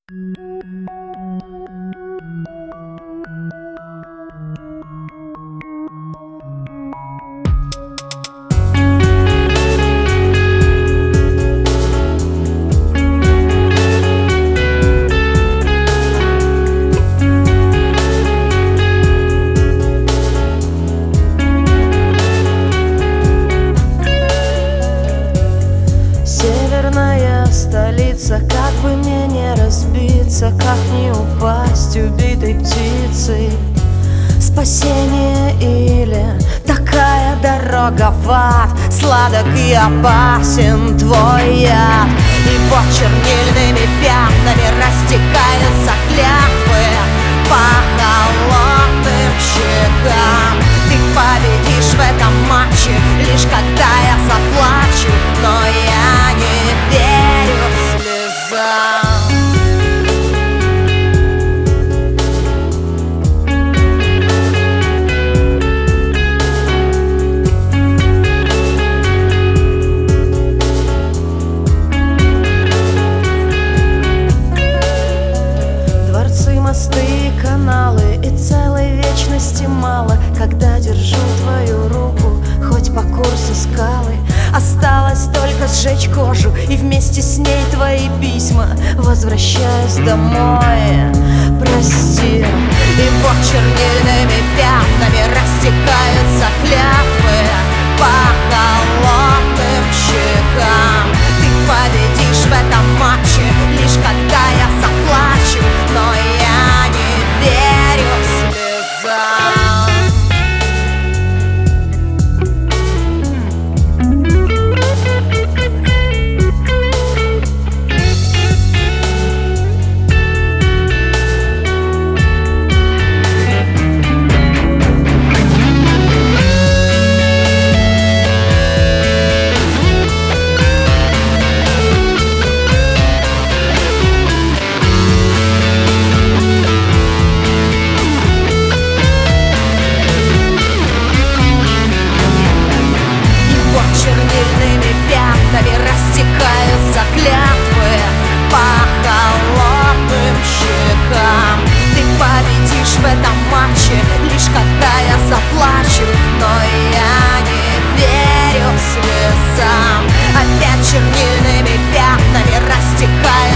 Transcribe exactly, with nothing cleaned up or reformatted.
Столица, как бы мне не разбиться, как не упасть убитой птицей. Спасение или такая дорога в ад, сладок и опасен твой яд. И под чернильными пятнами растекаются клятвы по холодным щекам. Ты победишь в этом матче, лишь когда я заплачу, но я не верю слезам. Дворцы, мосты и каналы, и целой вечности мало, когда держу твою руку, хоть по курсу скалы. Осталось только сжечь кожу и вместе с ней твои письма. Возвращаюсь домой, прости. И под чернильными пятнами растекаются клятвы по холодным щекам. Ты победишь в этом матче, лишь когда я заплачу, но я не верю слезам. Чернильными пятнами растекаются клятвы по холодным щекам. Ты победишь в этом матче, лишь когда я заплачу, но я не верю слезам. Опять чернильными пятнами растекаются